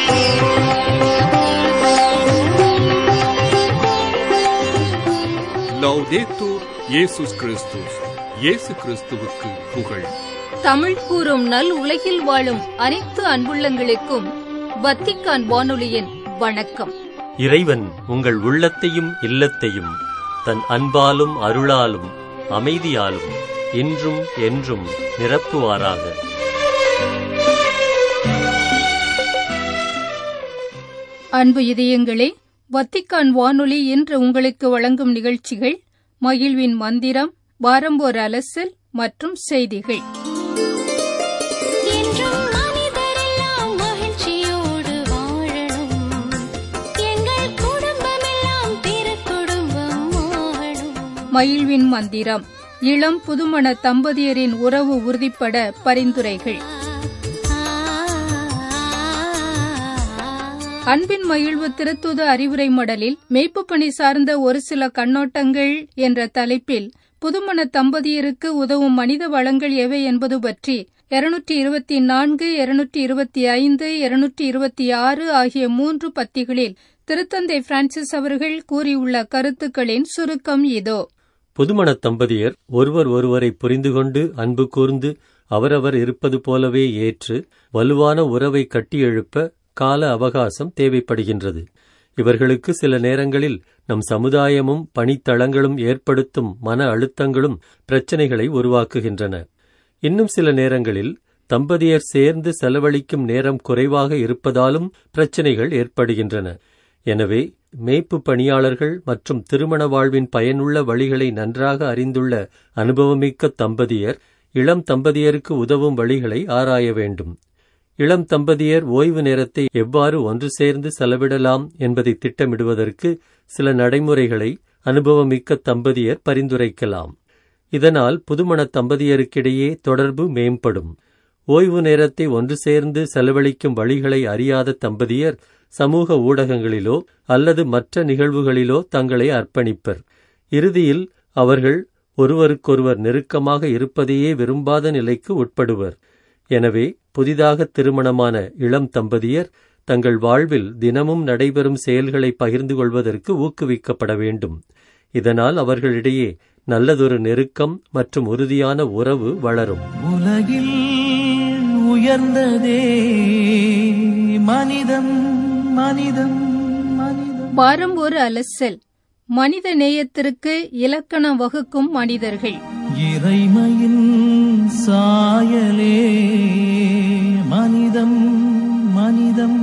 லௌதேத்தூர் இயேசுஸ் கிறிஸ்துஸ். இயேசு கிறிஸ்துவுக்கு புகழ். தமிழ் கூறும் நல் உலகில் வாழும் அனைத்து அன்புள்ளங்களுக்கும் வத்திக்கான் வானொலியின் வணக்கம். இறைவன் உங்கள் உள்ளத்தையும் இல்லத்தையும் தன் அன்பாலும் அருளாலும் அமைதியாலும் இன்றும் என்றும் நிரப்புவாராக. அன்பு இதயங்களே, வத்திக்கான் வானொலி இன்று உங்களுக்கு வழங்கும் நிகழ்ச்சிகள் மகிழ்வின் மந்திரம், வாரம்போர் அலசல் மற்றும் செய்திகள். மகிழ்வின் மந்திரம். இளம் புதுமண தம்பதியரின் உறவு உறுதிப்பட பரிந்துரைகள். அன்பின் மகிழ்வு திருத்தூது அறிவுரை மடலில் மேய்ப்பு பணி சார்ந்த ஒரு சில கண்ணோட்டங்கள் என்ற தலைப்பில் புதுமண தம்பதியருக்கு உதவும் மனித வளங்கள் எவை என்பது பற்றி 224, 225, 226 ஆகிய 3 பத்திகளில் திருத்தந்தை பிரான்சிஸ் அவர்கள் கூறியுள்ள கருத்துக்களின் சுருக்கம் இதோ. புதுமண தம்பதியர் ஒருவரை புரிந்து கொண்டு அன்பு கூர்ந்து அவரவர் இருப்பது போலவே ஏற்று வலுவான உறவை கட்டியெழுப்ப கால அவகாசம் தேவைப்படுகின்றது. இவர்களுக்கு சில நேரங்களில் நம் சமுதாயமும் பணித்தளங்களும் ஏற்படுத்தும் மன அழுத்தங்களும் பிரச்சனைகளை உருவாக்குகின்றன. இன்னும் சில நேரங்களில் தம்பதியர் சேர்ந்து செலவழிக்கும் நேரம் குறைவாக இருப்பதாலும் பிரச்சனைகள் ஏற்படுகின்றன. எனவே மேய்ப்பு பணியாளர்கள் மற்றும் திருமண வாழ்வின் பயனுள்ள வழிகளை நன்றாக அறிந்துள்ள அனுபவமிக்க தம்பதியர் இளம் தம்பதியருக்கு உதவும் வழிகளை ஆராய வேண்டும். இளம் தம்பதியர் ஓய்வு நேரத்தை எவ்வாறு ஒன்று சேர்ந்து செலவிடலாம் என்பதை திட்டமிடுவதற்கு சில நடைமுறைகளை அனுபவமிக்க தம்பதியர் பரிந்துரைக்கலாம். இதனால் புதுமண தம்பதியருக்கிடையே தொடர்பு மேம்படும். ஓய்வு நேரத்தை ஒன்று சேர்ந்து செலவழிக்கும் வழிகளை அறியாத தம்பதியர் சமூக ஊடகங்களிலோ அல்லது மற்ற நிகழ்வுகளிலோ தங்களை அர்ப்பணிப்பர். இறுதியில் அவர்கள் ஒருவருக்கொருவர் நெருக்கமாக இருப்பதையே விரும்பாத நிலைக்கு உட்படுவர். எனவே புதிதாக திருமணமான இளம் தம்பதியர் தங்கள் வாழ்வில் தினமும் நடைபெறும் செயல்களை பகிர்ந்து கொள்வதற்கு ஊக்குவிக்கப்பட வேண்டும். இதனால் அவர்களிடையே நல்லதொரு நெருக்கம் மற்றும் உறுதியான உறவு வளரும். உலகில் உயர்ந்ததே மனிதம் மனிதம் மனிதம். வாரம் ஒரு அலசல். மனித நேயத்திற்கு இலக்கணம் வகுக்கும் மனிதர்கள். இறைமையின் சாயலே மனிதம் மனிதம்.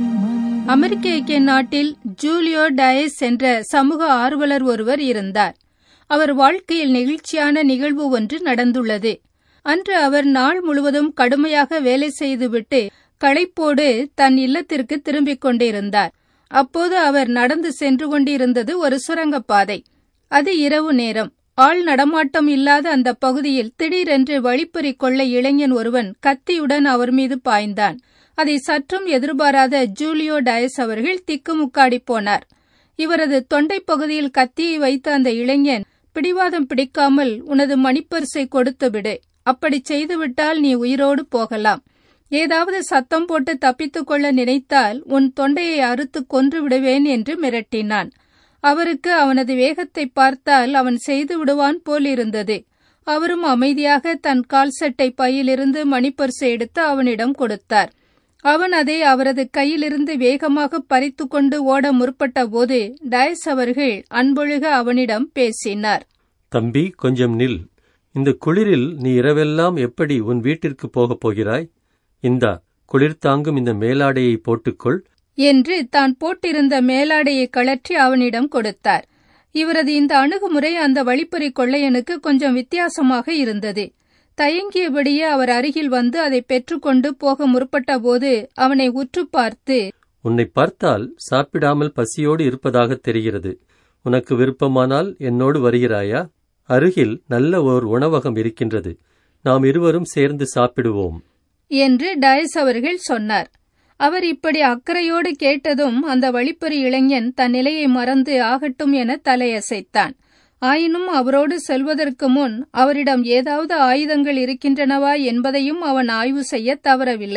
அமெரிக்க ஐக்கிய நாட்டில் ஜூலியோ டயஸ் என்ற சமூக ஆர்வலர் ஒருவர் இருந்தார். அவர் வாழ்க்கையில் நெகிழ்ச்சியான நிகழ்வு ஒன்று நடந்துள்ளது. அன்று அவர் நாள் முழுவதும் கடுமையாக வேலை செய்துவிட்டு களைப்போடு தன் இல்லத்திற்கு திரும்பிக் கொண்டிருந்தார். அப்போது அவர் நடந்து சென்று கொண்டிருந்தது ஒரு சுரங்கப்பாதை. அது இரவு நேரம். ஆள் நடமாட்டம் இல்லாத அந்த பகுதியில் திடீரென்று வழிப்பறி கொள்ள இளைஞன் ஒருவன் கத்தியுடன் அவர் மீது பாய்ந்தான். அதை சற்றும் எதிர்பாராத ஜூலியோ டயஸ் அவர்கள் திக்குமுக்காடி போனார். இவரது தொண்டை பகுதியில் கத்தியை வைத்த அந்த இளைஞன், பிடிவாதம் பிடிக்காமல் உனது மணிப்பரிசை கொடுத்துவிடு, அப்படி செய்துவிட்டால் நீ உயிரோடு போகலாம். ஏதாவது சத்தம் போட்டு தப்பித்துக் கொள்ள நினைத்தால் உன் தொண்டையை அறுத்து கொன்று விடுவேன் என்று மிரட்டினான். அவருக்கு அவனது வேகத்தை பார்த்தால் அவன் செய்து விடுவான் போலிருந்தது. அவரும் அமைதியாக தன் கால் சட்டை பையிலிருந்து மணிப்பரிசை எடுத்து அவனிடம் கொடுத்தார். அவன் அதை அவரது கையிலிருந்து வேகமாக பறித்து கொண்டு ஓட முற்பட்ட போது டயஸ் அவர்கள் அன்பொழுக அவனிடம் பேசினார். தம்பி, கொஞ்சம் நில். இந்த குளிரில் நீ இரவெல்லாம் எப்படி உன் வீட்டிற்கு போகப் போகிறாய்? இந்தா, குளிர் தாங்கும் இந்த மேலாடையை போட்டுக்கொள் என்று தான் போட்டிருந்த மேலாடையை கழற்றி அவனிடம் கொடுத்தார். இவரது இந்த அணுகுமுறை அந்த வழிப்பறி கொள்ளையனுக்கு கொஞ்சம் வித்தியாசமாக இருந்தது. தயங்கியபடியே அவர் அருகில் வந்து அதை பெற்றுக்கொண்டு போக முற்பட்ட போது அவனை உற்று பார்த்து, உன்னை பார்த்தால் சாப்பிடாமல் பசியோடு இருப்பதாக தெரிகிறது. உனக்கு விருப்பமானால் என்னோடு வருகிறாயா? அருகில் நல்ல ஓர் உணவகம் இருக்கின்றது. நாம் இருவரும் சேர்ந்து சாப்பிடுவோம் என்று டயஸ் அவர்கள் சொன்னார். அவர் இப்படி அக்கறையோடு கேட்டதும் அந்த வழிப்பறி இளைஞன் தன் நிலையை மறந்து ஆகட்டும் என தலையசைத்தான். ஆயினும் அவரோடு செல்வதற்கு முன் அவரிடம் ஏதாவது ஆயுதங்கள் இருக்கின்றனவா என்பதையும் அவன் ஆய்வு செய்ய தவறவில்லை.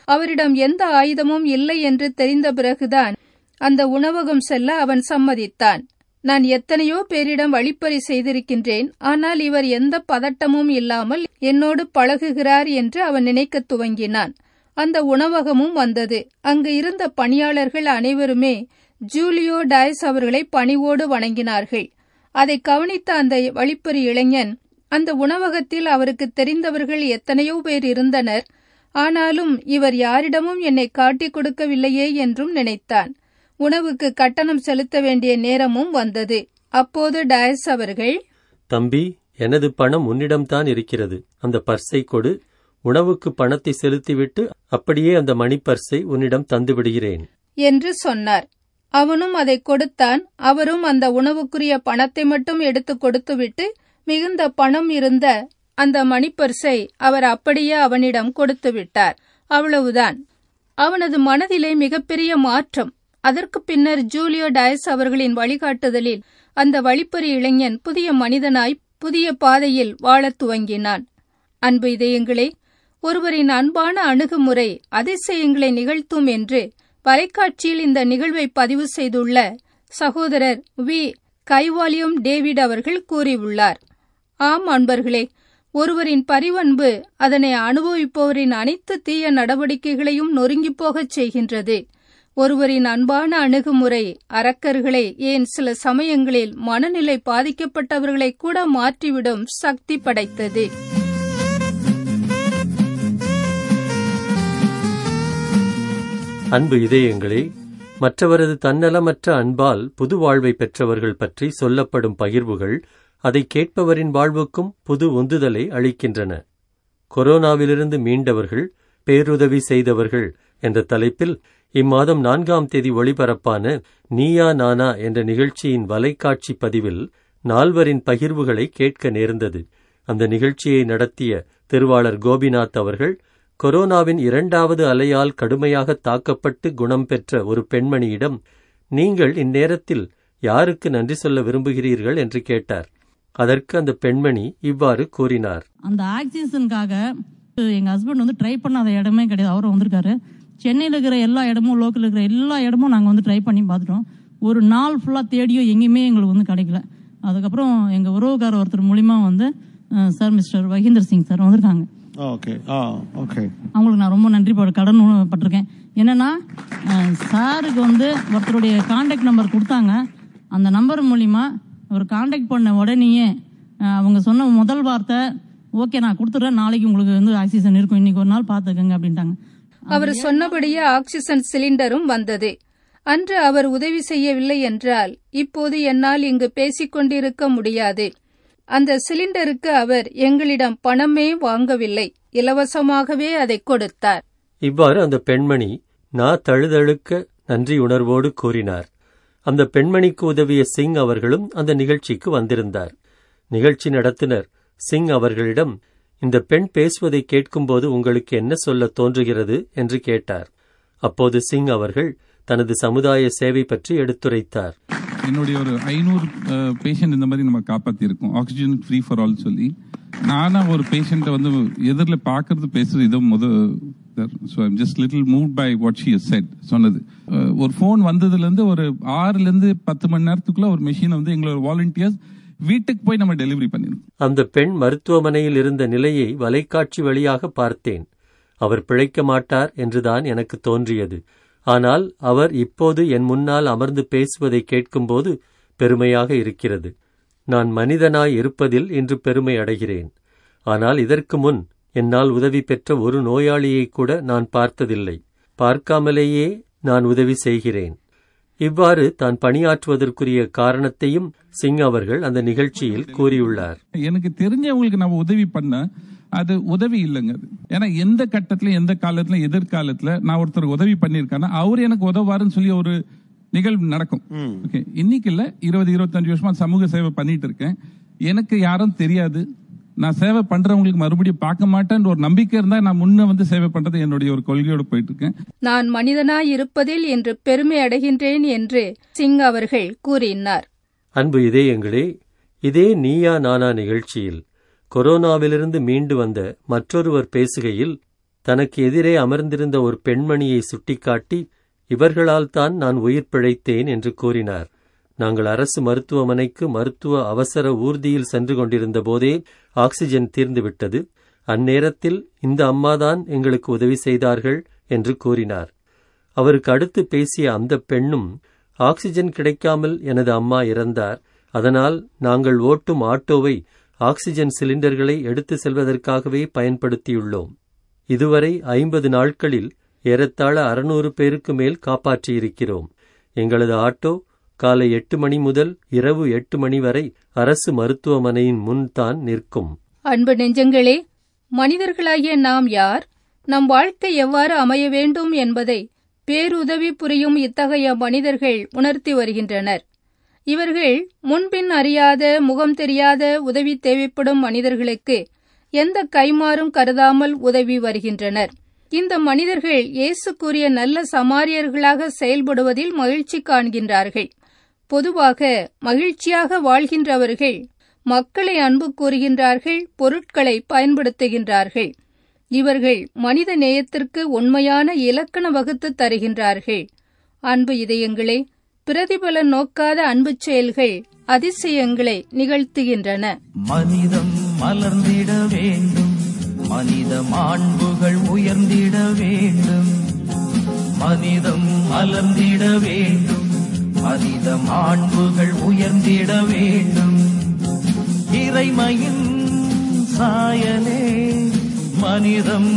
அவரிடம் எந்த ஆயுதமும் இல்லை என்று தெரிந்த பிறகுதான் அந்த உணவகம் செல்ல அவன் சம்மதித்தான். நான் எத்தனையோ பேரிடம் வழிப்பறி செய்திருக்கின்றேன், ஆனால் இவர் எந்த பதட்டமும் இல்லாமல் என்னோடு பழகுகிறார் என்று அவன் நினைக்கத் துவங்கினான். அந்த உணவகமும் வந்தது. அங்கு இருந்த பணியாளர்கள் அனைவருமே ஜூலியோ டயஸ் அவர்களை பணிவோடு வணங்கினார்கள். அதை கவனித்த அந்த வழிப்பறி இளைஞன், அந்த உணவகத்தில் அவருக்கு தெரிந்தவர்கள் எத்தனையோ பேர் இருந்தனர், ஆனாலும் இவர் யாரிடமும் என்னை காட்டிக் கொடுக்கவில்லையே என்றும் நினைத்தான். உணவுக்கு கட்டணம் செலுத்த வேண்டிய நேரமும் வந்தது. அப்போது டயஸ் அவர்கள், தம்பி, எனது பணம் உன்னிடம்தான் இருக்கிறது, அந்த பர்ஸை கொடு, உணவுக்கு பணத்தை செலுத்திவிட்டு அப்படியே அந்த மணிப்பர்ஸை உன்னிடம் தந்துவிடுகிறேன் என்று சொன்னார். அவனும் அதை கொடுத்தான். அவரும் அந்த உணவுக்குரிய பணத்தை மட்டும் எடுத்து கொடுத்துவிட்டு மிகுந்த பணம் இருந்த அந்த மணிப்பர்ஸை அவர் அப்படியே அவனிடம் கொடுத்து விட்டார். அவ்வளவுதான். அவனது மனதிலே மிகப்பெரிய மாற்றம். அதற்கு பின்னர் ஜூலியோ டயஸ் அவர்களின் வழிகாட்டுதலில் அந்த வழிப்பறி இளைஞன் புதிய மனிதனாய் புதிய பாதையில் வாழத் துவங்கினான். அன்பு இதயங்களே, ஒருவரின் அன்பான அணுகுமுறை அதிசயங்களை நிகழ்த்தும் என்று வலைக்காட்சியில் இந்த நிகழ்வை பதிவு செய்துள்ள சகோதரர் வி. கைவாலியம் டேவிட் அவர்கள் கூறியுள்ளார். ஆம் அன்பர்களே, ஒருவரின் பரிவன்பு அதனை அனுபவிப்பவரின் அனைத்து தீய நடவடிக்கைகளையும் நொறுங்கிப் போகச் செய்கின்றது. ஒருவரின் அன்பான அணுகுமுறை அரக்கர்களை, ஏன் சில சமயங்களில் மனநிலை பாதிக்கப்பட்டவர்களை கூட மாற்றிவிடும் சக்தி படைத்தது. அன்பு இதயங்களே, மற்றவரது தன்னலமற்ற அன்பால் புது வாழ்வை பெற்றவர்கள் பற்றி சொல்லப்படும் பகிர்வுகள் அதை கேட்பவரின் வாழ்வுக்கும் புது உந்துதலை அளிக்கின்றன. கொரோனாவிலிருந்து மீண்டவர்கள், பேருதவி செய்தவர்கள் என்ற தலைப்பில் இம்மாதம் 4ஆம் தேதி ஒளிபரப்பான நீயா நானா என்ற நிகழ்ச்சியின் வலைக்காட்சி பதிவில் 4வரின் பகிர்வுகளை கேட்க நேர்ந்தது. அந்த நிகழ்ச்சியை நடத்திய திருவாளர் கோபிநாத் அவர்கள், கொரோனாவின் 2வது அலையால் கடுமையாக தாக்கப்பட்டு குணம் பெற்ற ஒரு பெண்மணியிடம், நீங்கள் இந்நேரத்தில் யாருக்கு நன்றி சொல்ல விரும்புகிறீர்கள் என்று கேட்டார். அதற்கு அந்த பெண்மணி இவ்வாறு கூறினார். அந்த ஆக்சிஜனுக்காக எங்க ஹஸ்பண்ட் ட்ரை பண்ணாத இடமே கிடையாது. அவரும் வந்திருக்காரு. சென்னையில் இருக்கிற எல்லா இடமும், லோக்கல் இருக்கிற எல்லா இடமும் நாங்கள் ட்ரை பண்ணி பார்த்துட்டோம். ஒரு நாள் ஃபுல்லாக தேடியும் எங்கேயுமே எங்களுக்கு கிடைக்கல. அதுக்கப்புறம் எங்கள் உறவுக்கார ஒருத்தர் மூலிமா sir mister Vakinder Singh sir வந்திருக்காங்க. அவங்களுக்கு நான் ரொம்ப நன்றி கடன் பட்டிருக்கேன். என்னன்னா, சாருக்கு ஒருத்தருடைய கான்டாக்ட் நம்பர் கொடுத்தாங்க. அந்த நம்பர் மூலிமா ஒரு கான்டாக்ட் பண்ண உடனேயே அவங்க சொன்ன முதல் வார்த்தை, ஓகே நான் கொடுத்துட்றேன், நாளைக்கு உங்களுக்கு ஆக்சிஜன் இருக்கும், இன்னைக்கு ஒரு நாள் பார்த்துக்கங்க அப்படின்ட்டாங்க. அவர் சொன்னபடியே ஆக்சிஜன் சிலிண்டரும் வந்தது. அன்று அவர் உதவி செய்யவில்லை என்றால் இப்போது என்னால் இங்கு பேசிக் கொண்டிருக்க முடியாது. அந்த சிலிண்டருக்கு அவர் எங்களிடம் பணமே வாங்கவில்லை, இலவசமாகவே அதை கொடுத்தார். இவ்வாறு அந்த பெண்மணி நான் தழுதழுக்க நன்றி உணர்வோடு கூறினார். அந்த பெண்மணிக்கு உதவிய சிங் அவர்களும் அந்த நிகழ்ச்சிக்கு வந்திருந்தார். நிகழ்ச்சி நடத்தினர் சிங் அவர்களிடம், இந்த பெண் பேசுவதை கேட்கும்போது உங்களுக்கு என்ன சொல்ல தோன்றுகிறது என்று கேட்டார். அப்போது சிங் அவர்கள் தனது சமுதாய சேவை பற்றி எடுத்துரைத்தார். என்னுடைய ஒரு 500 பேஷண்ட் இந்த மாதிரி நம்ம காப்பாற்றி இருக்கோம், ஆக்சிஜன் ஃப்ரீ ஃபார் ஆல் சொல்லி. நானா ஒரு பேஷண்ட்டை எதிரில் பார்க்கறது பேசுறது இதோ So I'm just little moved by what she has said. சொன்னது ஒரு ஃபோன் வந்ததுலேருந்து ஒரு 6லேருந்து 10 மணி நேரத்துக்குள்ள ஒரு மெஷினை எங்களோட வாலண்டியர்ஸ் வீட்டுக்கு போய் நம்ம டெலிவரி பண்ணிடும். அந்த பெண் மருத்துவமனையில் இருந்த நிலையை வலைக்காட்சி வழியாக பார்த்தேன். அவர் பிழைக்க மாட்டார் என்றுதான் எனக்கு தோன்றியது. ஆனால் அவர் இப்போது என் முன்னால் அமர்ந்து பேசுவதை கேட்கும்போது பெருமையாக இருக்கிறது. நான் மனிதனாய் இருப்பதில் இன்று பெருமை அடைகிறேன். ஆனால் இதற்கு முன் என்னால் உதவி பெற்ற ஒரு நோயாளியை கூட நான் பார்த்ததில்லை. பார்க்காமலேயே நான் உதவி செய்கிறேன். இவ்வாறு தான் பணியாற்றுவதற்குரிய காரணத்தையும் சிங் அவர்கள் அந்த நிகழ்ச்சியில் கூறியுள்ளார். எனக்கு தெரிஞ்சவங்களுக்கு நம்ம உதவி பண்ண அது உதவி இல்லைங்க. ஏன்னா எந்த கட்டத்துல, எந்த காலத்துல, எதிர்காலத்துல நான் ஒருத்தருக்கு உதவி பண்ணிருக்கேன்னா அவர் எனக்கு உதவாருன்னு சொல்லி ஒரு நிகழ்வு நடக்கும். இன்னைக்கு இல்ல, 20-25 வருஷமா சமூக சேவை பண்ணிட்டு இருக்கேன். எனக்கு யாரும் தெரியாது, நான் சேவை பண்றவங்களுக்கு மறுபடியும் பார்க்க மாட்டேன் ஒரு நம்பிக்கை இருந்தா நான் முன்ன சேவை பண்றது என்னுடைய ஒரு கொள்கையோடு போயிட்டு இருக்கேன். நான் மனிதனாய் இருப்பதில் என்று பெருமை அடைகின்றேன் என்று சிங் அவர்கள் கூறினார். அன்பு இதயங்களே, இதே நீயா நானா நிகழ்ச்சியில் கொரோனாவிலிருந்து மீண்டு வந்த மற்றொருவர் பேசுகையில், தனக்கு எதிரே அமர்ந்திருந்த ஒரு பெண்மணியை சுட்டிக்காட்டி, இவர்களால் தான் நான் உயிர் பிழைத்தேன் என்று கூறினார். நாங்கள் அரசு மருத்துவமனைக்கு மருத்துவ அவசர ஊர்தியில் சென்று கொண்டிருந்த போதே ஆக்சிஜன் தீர்ந்துவிட்டது. அந்நேரத்தில் இந்த அம்மாதான் எங்களுக்கு உதவி செய்தார்கள் என்று கூறினார். அவருக்கு அடுத்து பேசிய அந்த பெண்ணும், ஆக்சிஜன் கிடைக்காமல் எனது அம்மா இறந்தார். அதனால் நாங்கள் ஓட்டும் ஆட்டோவை ஆக்சிஜன் சிலிண்டர்களை எடுத்து செல்வதற்காகவே பயன்படுத்தியுள்ளோம். இதுவரை 50 நாட்களில் ஏறத்தாழ 600 பேருக்கு மேல் காப்பாற்றியிருக்கிறோம். எங்களது ஆட்டோ காலை 8 மணி முதல் இரவு 8 மணி வரை அரசு மருத்துவமனையின் முன் தான் நிற்கும். அன்பு நெஞ்சங்களே, மனிதர்களாகிய நாம் யார், நம் வாழ்க்கை எவ்வாறு அமைய வேண்டும் என்பதை பேருதவி புரியும் இத்தகைய மனிதர்கள் உணர்த்தி வருகின்றனர். இவர்கள் முன்பின் அறியாத, முகம் தெரியாத உதவி தேவைப்படும் மனிதர்களுக்கு எந்த கைமாறும் கருதாமல் உதவி வருகின்றனர். இந்த மனிதர்கள் இயேசு கூறிய நல்ல சமாரியர்களாக செயல்படுவதில் மகிழ்ச்சி காண்கின்றார்கள். பொதுவாக மகிழ்ச்சியாக வாழ்கின்றவர்கள் மக்களை அன்பு கூறுகின்றார்கள், பொருட்களை பயன்படுத்துகின்றார்கள். இவர்கள் மனித நேயத்திற்கு உண்மையான இலக்கண வகுத்து தருகின்றார்கள். அன்பு இதயங்களே, பிரதிபலன் நோக்காத அன்பு செயல்கள் அதிசயங்களை நிகழ்த்துகின்றன. மனிதம் மலர்ந்திட வேண்டும், மனித மாண்புகள் உயர்ந்திட வேண்டும். மனிதம் மலர்ந்திட வேண்டும், மனித மாண்புகள் உயர்ந்திட வேண்டும். இறைமையின் சாயலே மனிதம்,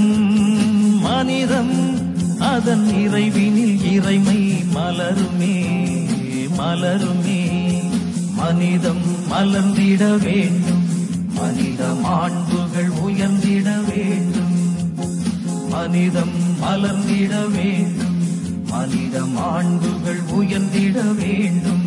மனிதம் அதன் இறைவினில் இறைமை மலருமே, மலருமே. மனிதம் மலர்ந்திட வேண்டும், மனித மாண்புகள் உயர்ந்திட வேண்டும். மனிதம் மலர்ந்திட வேண்டும், மனித மாண்புகள் உயர்ந்திட வேண்டும்.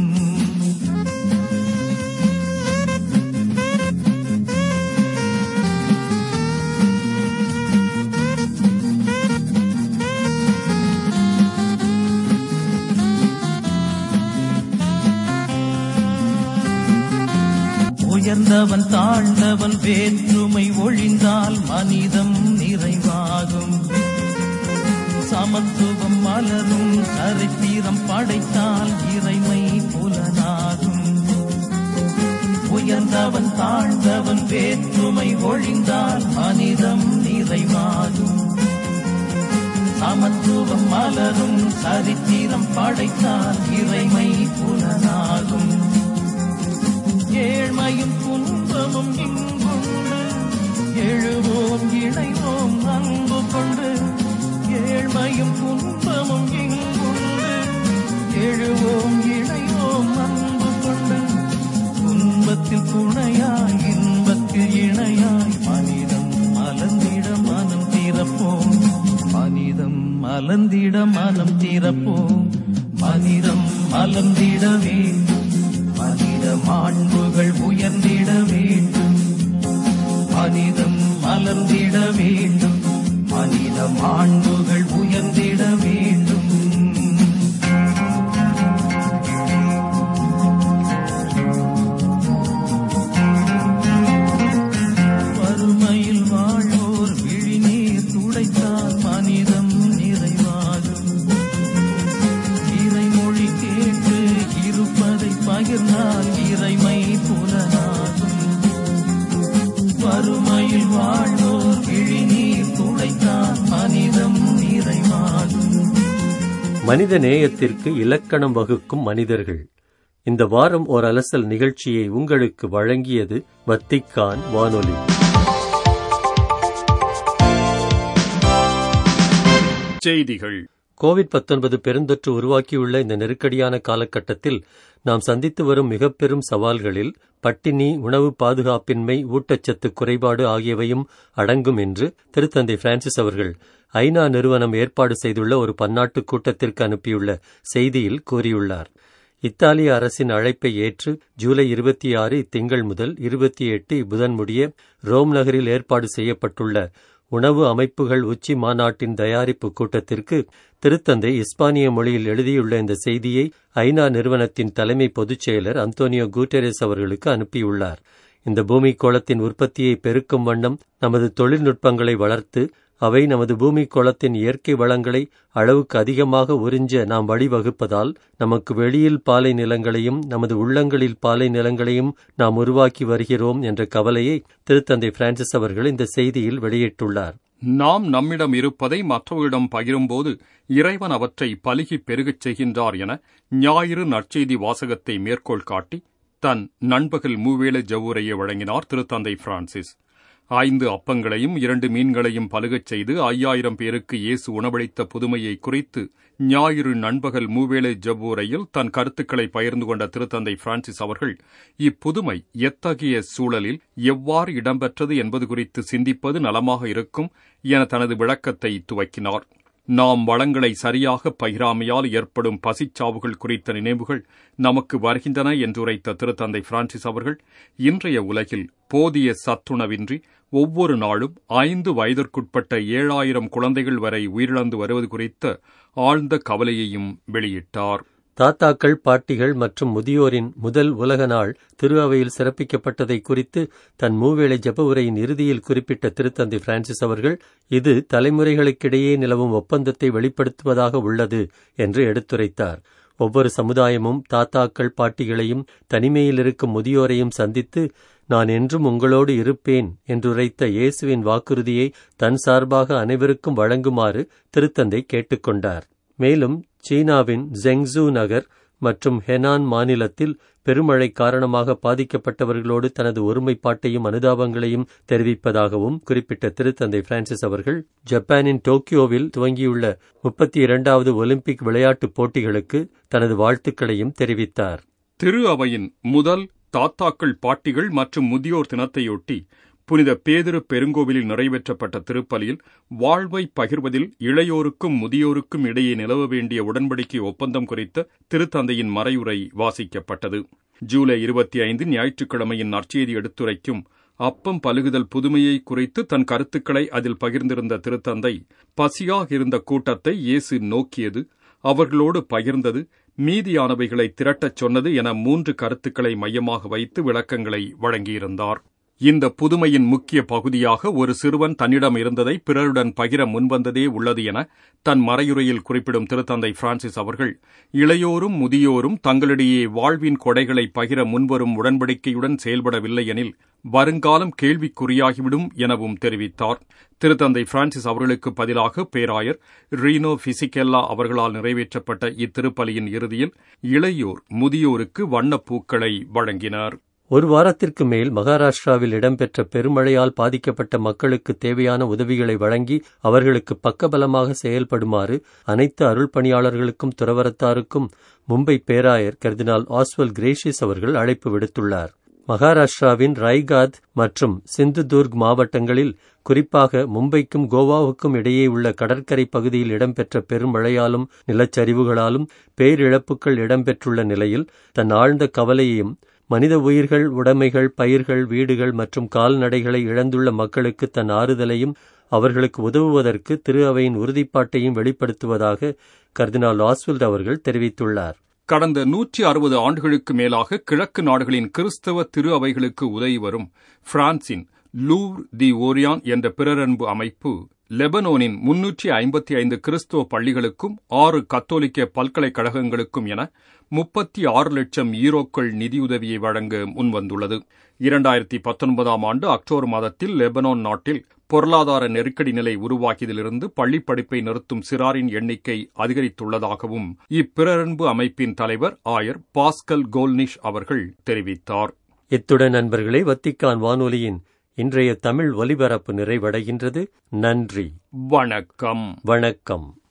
உயர்ந்தவன் தாழ்ந்தவன் வேற்றுமை ஒழிந்தால் மனிதம் நிறைவாகும். சமத்துவம் மலரும் சரித்திரம் படைத்தால் இறைமை புலனாகும். உயர்ந்தவன் தாழ்ந்தவன் வேற்றுமை ஒழிந்தால் மனிதம் நிறைவாகும். சமத்துவம் மலரும் சரித்திரம் படைத்தால் இறைமை புலனாகும். ஏழ்மையும் துன்பமும் இங்குண்டு, எழுவோம் இணைவோம் அன்பு கொண்டு. ஏழ்மையும் துன்பமும் இங்குண்டு, எழுவோம் இணைவோம் அன்பு கொண்டு. துன்பத்தில் துணையாய் இன்பத்தில் இணையாய் மனிதம் மலர்ந்திட மனம் திறப்போம். மனிதம் மலர்ந்திட மனம் திறப்போம். மனிதம் மலர்ந்திட வேண்டும், மனித மாண்புகள் உயர்ந்திட வேண்டும். மனிதம் மலர்ந்திட வேண்டும், மனித மாண்புகள் உயர்ந்திட வேண்டும். வறுமையில் வாழ்வோர் விழிநீர் துடைத்தால் மனிதம் நிறைவாகும். இறைமொழி கேட்டு இருப்பதை பகிர்ந்தால் இறைமை புலனாகும். வறுமையில் வாழ்வோர் கிழிநீர் துடைத்தால் மனிதம் நிறைவாகும். மனித நேயத்திற்கு இலக்கணம் வகுக்கும் மனிதர்கள். இந்த வாரம் ஓர் அலசல் நிகழ்ச்சியை உங்களுக்கு வழங்கியது வத்திக்கான் வானொலி. செய்திகள். கோவிட்-19 பெருந்தொற்று உருவாக்கியுள்ள இந்த நெருக்கடியான காலகட்டத்தில் நாம் சந்தித்து வரும் மிக பெரும் சவால்களில் பட்டினி, உணவு பாதுகாப்பின்மை, ஊட்டச்சத்து குறைபாடு ஆகியவையும் அடங்கும் என்று திருத்தந்தை பிரான்சிஸ் அவர்கள் ஐநா நிறுவனம் ஏற்பாடு செய்துள்ள ஒரு பன்னாட்டு கூட்டத்திற்கு அனுப்பியுள்ள செய்தியில் கூறியுள்ளார். இத்தாலிய அரசின் அழைப்பை ஏற்று ஜூலை 26 இத்திங்கள் முதல் 28 புதன் முடிய ரோம் நகரில் ஏற்பாடு செய்யப்பட்டுள்ள உணவு அமைப்புகள் உச்சி மாநாட்டின் தயாரிப்பு கூட்டத்திற்கு திருத்தந்தை இஸ்பானிய மொழியில் எழுதியுள்ள இந்த செய்தியை ஐநா நிறுவனத்தின் தலைமை பொதுச் செயலர் அந்தோனியோ குட்டெரஸ் அவர்களுக்கு அனுப்பியுள்ளார். இந்த பூமி கோளத்தின் உற்பத்தியை பெருக்கும் வண்ணம் நமது தொழில்நுட்பங்களை வளர்த்து அவை நமது பூமி கோளத்தின் இயற்கை வளங்களை அளவுக்கு அதிகமாக உறிஞ்ச நாம் வழிவகுப்பதால் நமக்கு வெளியில் பாலை நிலங்களையும் நமது உள்ளங்களில் பாலை நிலங்களையும் நாம் உருவாக்கி வருகிறோம் என்ற கவலையை திருத்தந்தை பிரான்சிஸ் அவர்கள் இந்த செய்தியில் வெளியிட்டுள்ளார். நாம் நம்மிடம் இருப்பதை மற்றவர்களிடம் பகிரும்போது இறைவன் அவற்றை பலுகி பெருகச் செய்கின்றார் என ஞாயிறு நற்செய்தி வாசகத்தை மேற்கோள் காட்டி தன் நண்பகல் மூவேளை ஜவுரையை வழங்கினார் திருத்தந்தை பிரான்சிஸ். 5 அப்பங்களையும் 2 மீன்களையும் பலுகச் செய்து 5000 பேருக்கு இயேசு உணவளித்த புதுமையை குறித்து ஞாயிறு நண்பகல் மூவேளை ஜவுரையில் தன் கருத்துக்களை பகிர்ந்து கொண்ட திருத்தந்தை பிரான்சிஸ் அவர்கள் இப்புதுமை எத்தகைய சூழலில் எவ்வாறு இடம்பெற்றது என்பது குறித்து சிந்திப்பது நலமாக இருக்கும் என தனது விளக்கத்தை துவக்கினார். நாம் வளங்களை சரியாக பகிராமையால் ஏற்படும் பசிச்சாவுகள் குறித்த நினைவுகள் நமக்கு வருகின்றன என்றுரைத்த திருத்தந்தை பிரான்சிஸ் அவர்கள் இன்றைய உலகில் போதிய சத்துணவின்றி ஒவ்வொரு நாளும் 5 வயதிற்குட்பட்ட 7000 குழந்தைகள் வரை உயிரிழந்து வருவது குறித்த ஆழ்ந்த கவலையையும் வெளியிட்டார். தாத்தாக்கள், பாட்டிகள் மற்றும் முதியோரின் முதல் உலக நாள் திரு அவையில் சிறப்பிக்கப்பட்டதை குறித்து தன் மூவேளை ஜெப உரையின் இறுதியில் குறிப்பிட்ட திருத்தந்தை பிரான்சிஸ் அவர்கள் இது தலைமுறைகளுக்கிடையே நிலவும் ஒப்பந்தத்தை வெளிப்படுத்துவதாக உள்ளது என்று எடுத்துரைத்தார். ஒவ்வொரு சமுதாயமும் தாத்தாக்கள், பாட்டிகளையும் தனிமையில் இருக்கும் முதியோரையும் சந்தித்து நான் என்றும் உங்களோடு இருப்பேன் என்றுரைத்த இயேசுவின் வாக்குறுதியை தன் சார்பாக அனைவருக்கும் வழங்குமாறு திருத்தந்தை கேட்டுக்கொண்டார். மேலும் சீனாவின் ஜெங்ஸூ நகர் மற்றும் ஹெனான் மாநிலத்தில் பெருமழை காரணமாக பாதிக்கப்பட்டவர்களோடு தனது ஒருமைப்பாட்டையும் அனுதாபங்களையும் தெரிவிப்பதாகவும் குறிப்பிட்ட திருத்தந்தை பிரான்சிஸ் அவர்கள் ஜப்பானின் டோக்கியோவில் துவங்கியுள்ள 32வது ஒலிம்பிக் விளையாட்டுப் போட்டிகளுக்கு தனது வாழ்த்துக்களையும் தெரிவித்தார். திரு அவையின் முதல் தாத்தாக்கள், பாட்டிகள் மற்றும் முதியோர் தினத்தையொட்டி புனித பேதுரு பெருங்கோவிலில் நிறைவேற்றப்பட்ட திருப்பலியில் வாழ்வை பகிர்வதில் இளையோருக்கும் முதியோருக்கும் இடையே நிலவ வேண்டிய உடன்படிக்கை ஒப்பந்தம் குறித்த திருத்தந்தையின் மறையுரை வாசிக்கப்பட்டது. ஜூலை 25 ஞாயிற்றுக்கிழமையின் நற்செய்தி எடுத்துரைக்கும் அப்பம் பலுகுதல் புதுமையை குறித்து தன் கருத்துக்களை அதில் பகிர்ந்திருந்த திருத்தந்தை பசியாக இருந்த கூட்டத்தை இயேசு நோக்கியது, அவர்களோடு பகிர்ந்தது, மீதியானவைகளை திரட்டச் சொன்னது என 3 கருத்துக்களை மையமாக வைத்து விளக்கங்களை வழங்கியிருந்தார். இந்த புதுமையின் முக்கிய பகுதியாக ஒரு சிறுவன் தன்னிடம் இருந்ததை பிறருடன் பகிர முன்வந்ததே உள்ளது என தன் மறையுரையில் குறிப்பிடும் திருத்தந்தை பிரான்சிஸ் அவர்கள் இளையோரும் முதியோரும் தங்களிடையே வாழ்வின் கொடைகளை பகிர முன்வரும் உடன்படிக்கையுடன் செயல்படவில்லை எனில் வருங்காலம் கேள்விக்குறியாகிவிடும் எனவும் தெரிவித்தார். திருத்தந்தை பிரான்சிஸ் அவர்களுக்கு பதிலாக பேராயர் ரீனோ பிசிகெல்லா அவர்களால் நிறைவேற்றப்பட்ட இத்திருப்பலியின் இறுதியில் இளையோர் முதியோருக்கு வண்ணப்பூக்களை வழங்கினர். ஒரு வாரத்திற்கு மேல் மகாராஷ்டிராவில் இடம்பெற்ற பெருமழையால் பாதிக்கப்பட்ட மக்களுக்கு தேவையான உதவிகளை வழங்கி அவர்களுக்கு பக்கபலமாக செயல்படுமாறு அனைத்து அருள் பணியாளர்களுக்கும் துறவரத்தாருக்கும் மும்பை பேராயர் கர்தினால் ஆஸ்வல் கிரேஷியஸ் அவர்கள் அழைப்பு விடுத்துள்ளார். மகாராஷ்டிராவின் ரைகாத் மற்றும் சிந்துதுர்க் மாவட்டங்களில், குறிப்பாக மும்பைக்கும் கோவாவுக்கும் இடையே உள்ள கடற்கரை பகுதியில் இடம்பெற்ற பெருமழையாலும் நிலச்சரிவுகளாலும் பேரிழப்புகள் இடம்பெற்றுள்ள நிலையில் தன் ஆழ்ந்த கவலையையும் மனித உயிர்கள், உடைமைகள், பயிர்கள், வீடுகள் மற்றும் கால்நடைகளை இழந்துள்ள மக்களுக்கு தன் ஆறுதலையும் அவர்களுக்கு உதவுவதற்கு திரு அவையின் உறுதிப்பாட்டையும் வெளிப்படுத்துவதாக கர்தினால் ஆஸ்வல்ட் அவர்கள் தெரிவித்துள்ளார். கடந்த 160 ஆண்டுகளுக்கு மேலாக கிழக்கு நாடுகளின் கிறிஸ்தவ திரு அவைகளுக்கு உதவி வரும் பிரான்சின் லூவ்ர் தி ஓரியான் என்ற பிறரன்பு அமைப்பு லெபனோனின் 355 கிறிஸ்தவ பள்ளிகளுக்கும் 6 கத்தோலிக்க பல்கலைக்கழகங்களுக்கும் என 36 லட்சம் யூரோக்கள் நிதியுதவியை வழங்க முன்வந்துள்ளது. 2019 ஆண்டு அக்டோபர் மாதத்தில் லெபனான் நாட்டில் பொருளாதார நெருக்கடி நிலை உருவாக்கியதிலிருந்து பள்ளிப் படிப்பை நிறுத்தும் சிறாரின் எண்ணிக்கை அதிகரித்துள்ளதாகவும் இப்பிறரன்பு அமைப்பின் தலைவர் ஆயர் பாஸ்கல் கோல்னிஷ் அவர்கள் தெரிவித்தார். இத்துடன் நண்பர்களே, வத்திக்கான் வானொலியின் இன்றைய தமிழ் ஒலிபரப்பு நிறைவடைகின்றது. நன்றி. வணக்கம். வணக்கம்.